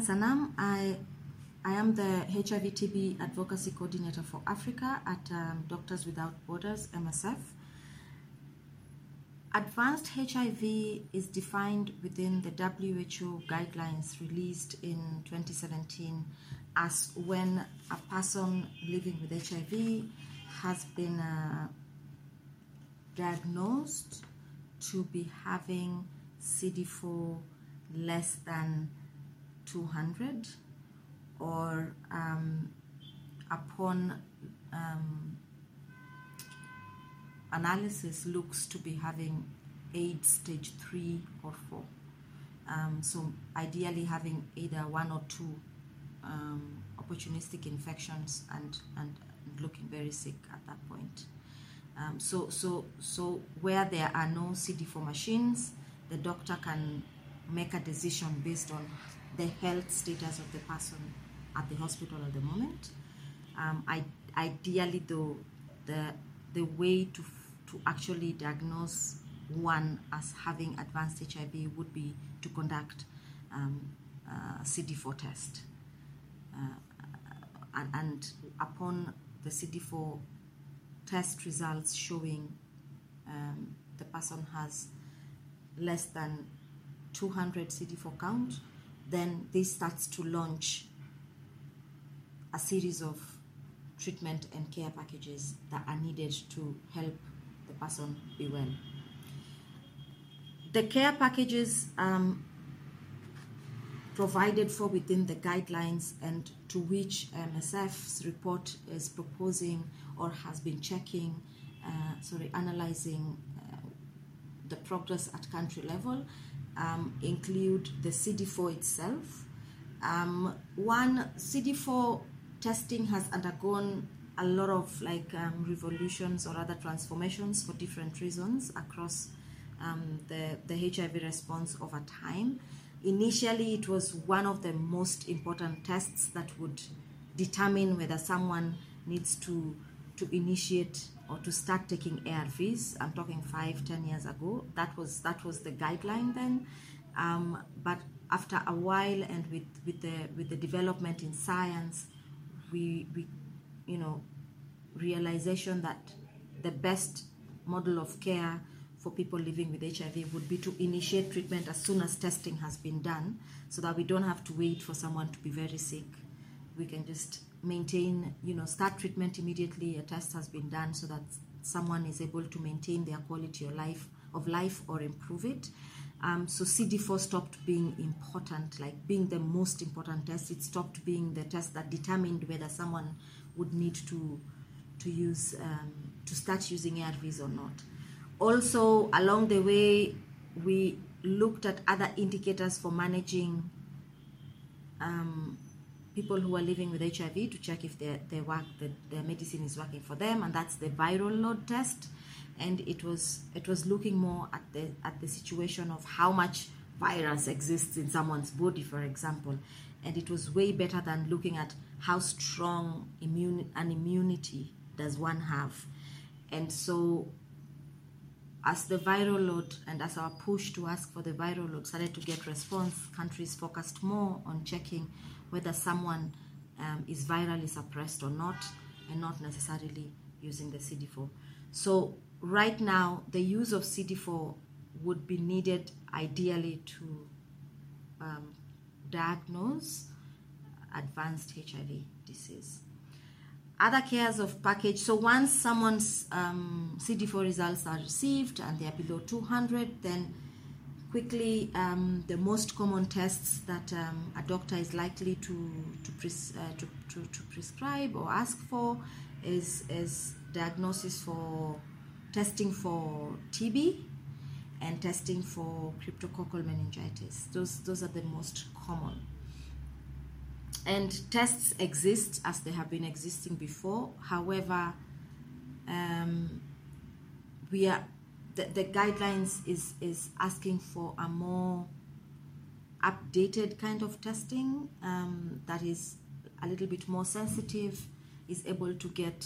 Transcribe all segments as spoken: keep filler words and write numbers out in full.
Sanam. I, I am the H I V T B Advocacy Coordinator for Africa at um, Doctors Without Borders, M S F. Advanced H I V is defined within the W H O guidelines released in twenty seventeen as when a person living with H I V has been uh, diagnosed to be having C D four less than two hundred, or um, upon um, analysis looks to be having AIDS stage three or four. Um, so ideally having either one or two um, opportunistic infections and, and looking very sick at that point. Um, so, so, so where there are no C D four machines, the doctor can make a decision based on the health status of the person at the hospital at the moment. Um, I, ideally, though, the the way to to actually diagnose one as having advanced H I V would be to conduct um, a C D four test, uh, and, and upon the C D four test results showing um, the person has less than two hundred C D four count, then this starts to launch a series of treatment and care packages that are needed to help the person be well. The care packages um, provided for within the guidelines and to which M S F's report is proposing or has been checking, uh, sorry, analyzing uh, the progress at country level um, include the C D four itself. Um, one, C D four testing has undergone a lot of like um, revolutions or other transformations for different reasons across um, the, the H I V response over time. Initially, it was one of the most important tests that would determine whether someone needs to, to initiate or to start taking A R Vs. I'm talking five, ten years ago. That was, that was the guideline then. Um, but after a while and with, with, the, with the development in science, we, we, you know, realization that the best model of care for people living with H I V would be to initiate treatment as soon as testing has been done, so that we don't have to wait for someone to be very sick. We can just maintain, you know, start treatment immediately a test has been done, so that someone is able to maintain their quality of life, of life or improve it. Um, so C D four stopped being important, like being the most important test. It stopped being the test that determined whether someone would need to to use um, to start using A R Vs or not. Also, along the way, we looked at other indicators for managing um, people who are living with H I V to check if their their work, the, their medicine is working for them, and that's the viral load test. And it was it was looking more at the at the situation of how much virus exists in someone's body, for example. And it was way better than looking at how strong immune an immunity does one have. And so as the viral load and as our push to ask for the viral load started to get response, countries focused more on checking whether someone um, is virally suppressed or not, and not necessarily using the C D four. So right now, the use of C D four would be needed ideally to um, diagnose advanced H I V disease. Other cares of package, so once someone's um, C D four results are received and they are below two hundred, then quickly um, the most common tests that um, a doctor is likely to to, pres uh, to, to, to prescribe or ask for is, is diagnosis for testing for T B and testing for cryptococcal meningitis. Those, those are the most common. And tests exist as they have been existing before. However, um, we are the, the guidelines is is asking for a more updated kind of testing um, that is a little bit more sensitive, is able to get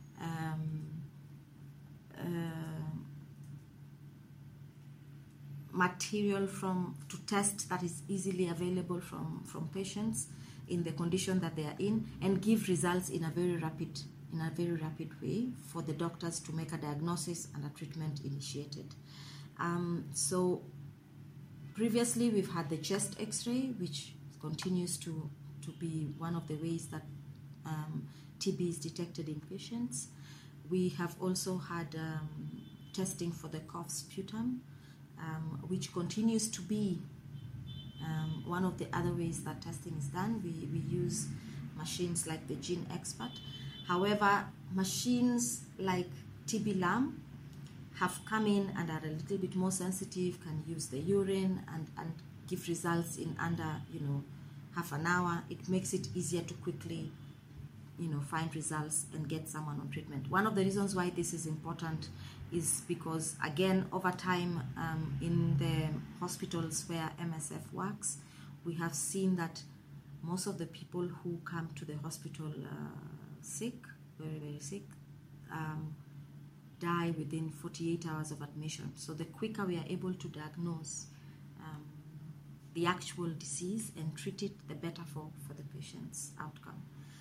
um, uh, material from to test that is easily available from, from patients in the condition that they are in, and give results in a very rapid in a very rapid way for the doctors to make a diagnosis and a treatment initiated. Um, so previously we've had the chest x-ray, which continues to, to be one of the ways that um, T B is detected in patients. We have also had um, testing for the cough sputum, um, which continues to be um, one of the other ways that testing is done. We, we use machines like the GeneXpert. However, machines like T B Lam have come in and are a little bit more sensitive, can use the urine and, and give results in under, you know, half an hour. It makes it easier to quickly, you know, find results and get someone on treatment. One of the reasons why this is important is because, again, over time um, in the hospitals where M S F works, we have seen that most of the people who come to the hospital uh, sick, very, very sick, um, die within forty-eight hours of admission. So the quicker we are able to diagnose um, the actual disease and treat it, the better for, for the patient's outcome.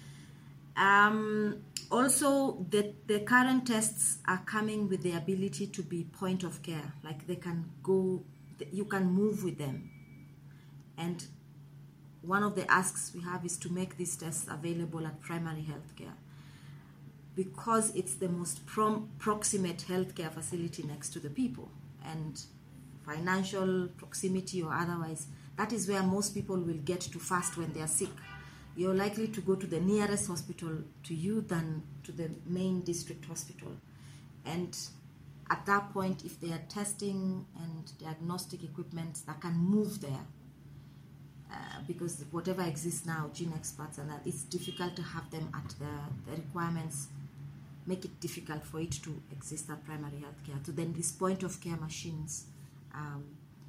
Um, also, the, the current tests are coming with the ability to be point of care, like they can go, you can move with them. And one of the asks we have is to make these tests available at primary health care, because it's the most prom- proximate healthcare facility next to the people, and financial proximity or otherwise, that is where most people will get to fast when they are sick. You're likely to go to the nearest hospital to you than to the main district hospital. And at that point, if they are testing and diagnostic equipment that can move there, uh, because whatever exists now, GeneXperts and that, it's difficult to have them at the, the requirements, make it difficult for it to exist at primary health care. So then these point of care machines um,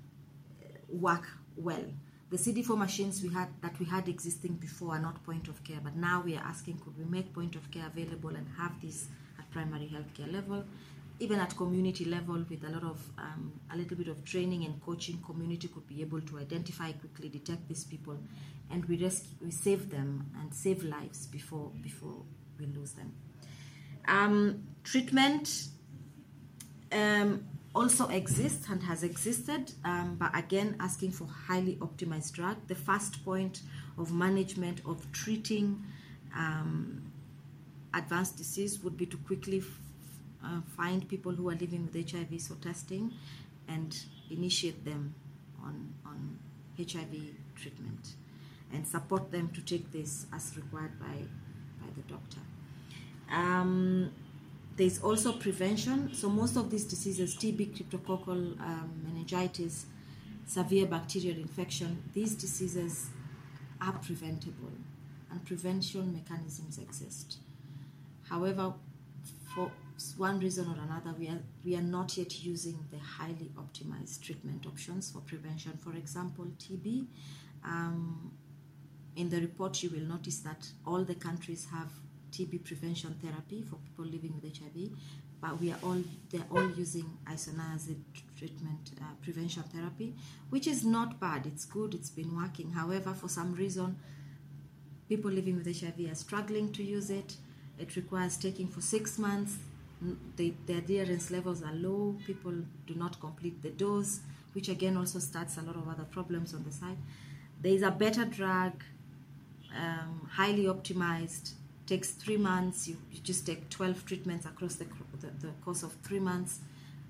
work well. The C D four machines we had that we had existing before are not point of care, but now we are asking, could we make point of care available and have this at primary health care level, even at community level, with a lot of um, a little bit of training and coaching. Community could be able to identify quickly, detect these people, and we rescue, we save them and save lives before before we lose them. Um, treatment um, also exists and has existed, um, but again, asking for highly optimized drug. The first point of management of treating um, advanced disease would be to quickly f- uh, find people who are living with H I V, so testing, and initiate them on, on H I V treatment, and support them to take this as required by, by the doctor. Um, there's also prevention. So most of these diseases, T B, cryptococcal um, meningitis, severe bacterial infection, these diseases are preventable, and prevention mechanisms exist. However, for one reason or another, we are we are not yet using the highly optimized treatment options for prevention. For example, T B. Um, in the report, you will notice that all the countries have T B prevention therapy for people living with H I V, but we are all they're all using isoniazid treatment uh, prevention therapy, which is not bad. It's good. It's been working. However, for some reason, people living with H I V are struggling to use it. It requires taking for six months. The, the adherence levels are low. People do not complete the dose, which again also starts a lot of other problems on the side. There is a better drug, um, highly optimized. Takes three months. You, you just take twelve treatments across the, the, the course of three months.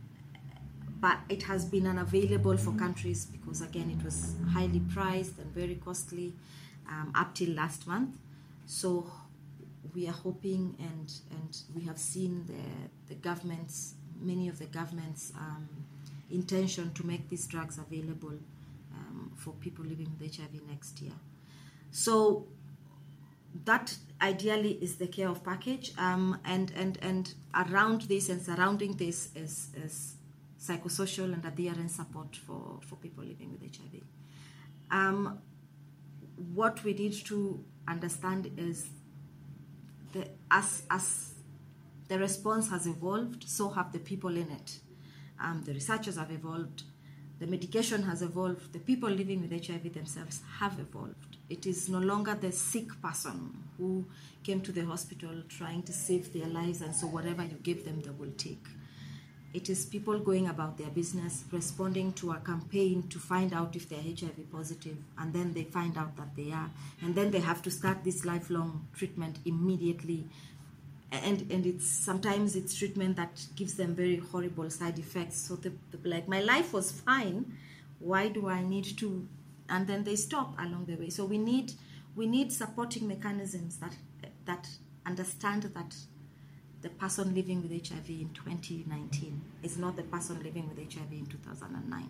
But it has been unavailable for countries because, again, it was highly priced and very costly um, up till last month. So we are hoping, and, and we have seen the, the government's, many of the government's um, intention to make these drugs available um, for people living with H I V next year. So that ideally is the care of package, um, and, and, and around this and surrounding this is, is psychosocial and adherence support for, for people living with H I V. Um, what we need to understand is that as, as the response has evolved, so have the people in it. Um, the researchers have evolved, The medication has evolved. The people living with H I V themselves have evolved. It is no longer the sick person who came to the hospital trying to save their lives, and so whatever you give them, they will take. It is people going about their business, responding to a campaign to find out if they're H I V positive, and then they find out that they are. And then they have to start this lifelong treatment immediately. And and it's sometimes it's treatment that gives them very horrible side effects. So they, they're like, my life was fine. Why do I need to? And then they stop along the way. So we need we need supporting mechanisms that that understand that the person living with H I V in twenty nineteen is not the person living with H I V in two thousand nine.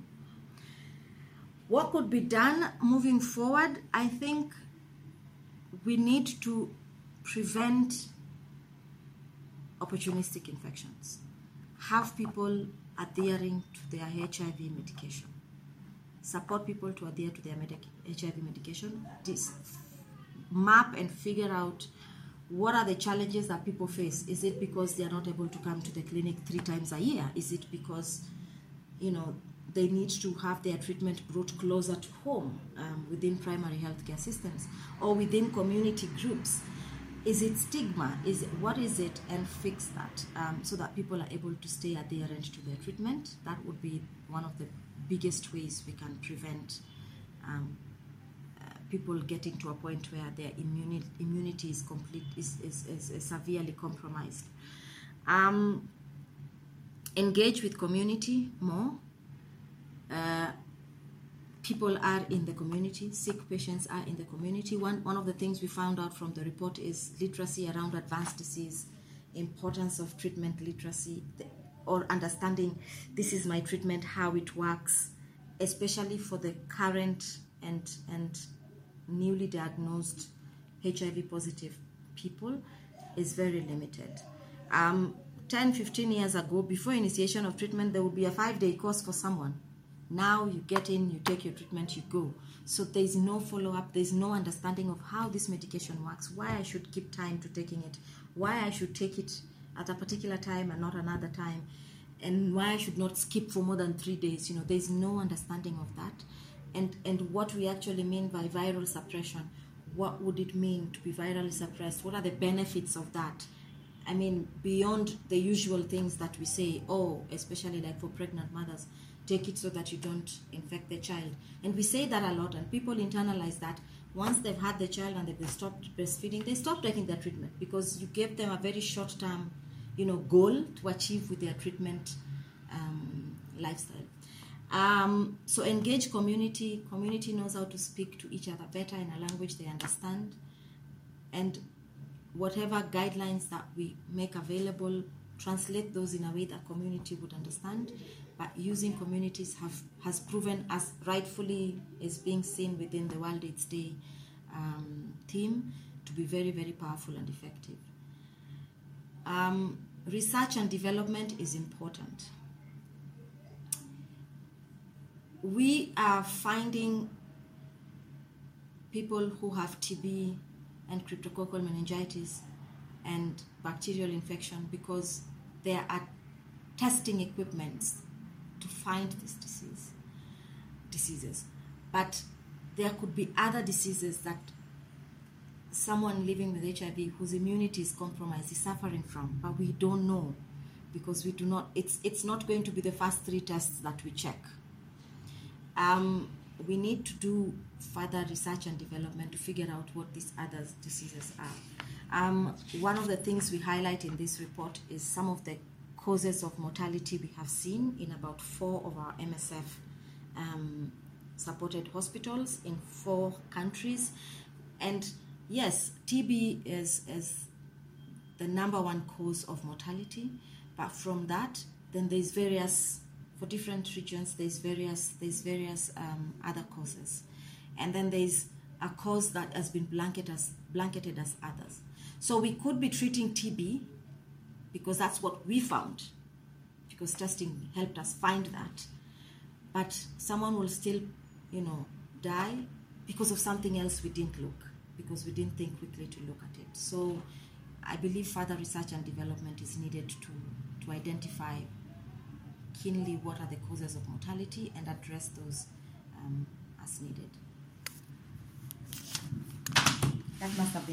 What could be done moving forward? I think we need to prevent opportunistic infections, have people adhering to their H I V medication, support people to adhere to their medic- H I V medication, this, map and figure out what are the challenges that people face. Is it because they are not able to come to the clinic three times a year? Is it because, you know, they need to have their treatment brought closer to home um, within primary healthcare systems or within community groups? Is it stigma? Is it, what is it? And fix that um, so that people are able to stay adherent to their treatment. That would be one of the biggest ways we can prevent um, uh, people getting to a point where their immuni- immunity is complete is, is, is, is severely compromised. Um, engage with community more. Uh, People are in the community, sick patients are in the community. One, one of the things we found out from the report is literacy around advanced disease, importance of treatment literacy, or understanding this is my treatment, how it works, especially for the current and, and newly diagnosed H I V positive people, is very limited. Um, ten, fifteen years ago, before initiation of treatment, there would be a five-day course for someone. Now you get in, you take your treatment, you go. So there's no follow-up, there's no understanding of how this medication works, why I should keep time to taking it, why I should take it at a particular time and not another time, and why I should not skip for more than three days. You know, there's no understanding of that. And, and what we actually mean by viral suppression, what would it mean to be virally suppressed? What are the benefits of that? I mean, beyond the usual things that we say, oh, especially like for pregnant mothers, take it so that you don't infect the child. And we say that a lot, and people internalize that. Once they've had the child and they've stopped breastfeeding, they stop taking their treatment because you gave them a very short-term, you know, goal to achieve with their treatment um, lifestyle. Um, so engage community. Community knows how to speak to each other better in a language they understand. And whatever guidelines that we make available, translate those in a way that community would understand. But using communities have has proven, as rightfully is being seen within the World AIDS Day um, theme, to be very, very powerful and effective. Um, research and development is important. We are finding people who have T B and cryptococcal meningitis and bacterial infection because there are testing equipments to find this disease, diseases. But there could be other diseases that someone living with H I V whose immunity is compromised is suffering from, but we don't know because we do not, it's, it's not going to be the first three tests that we check. Um, we need to do further research and development to figure out what these other diseases are. Um, one of the things we highlight in this report is some of the causes of mortality we have seen in about four of our M S F um, supported hospitals in four countries. And yes, T B is, is the number one cause of mortality, but from that, then there's various, for different regions, there's various, there's various um, other causes. And then there's a cause that has been blanketed as, blanketed as others. So we could be treating T B because that's what we found, because testing helped us find that. But someone will still, you know, die because of something else we didn't look, because we didn't think quickly to look at it. So I believe further research and development is needed to, to identify keenly what are the causes of mortality and address those um, as needed. That must have been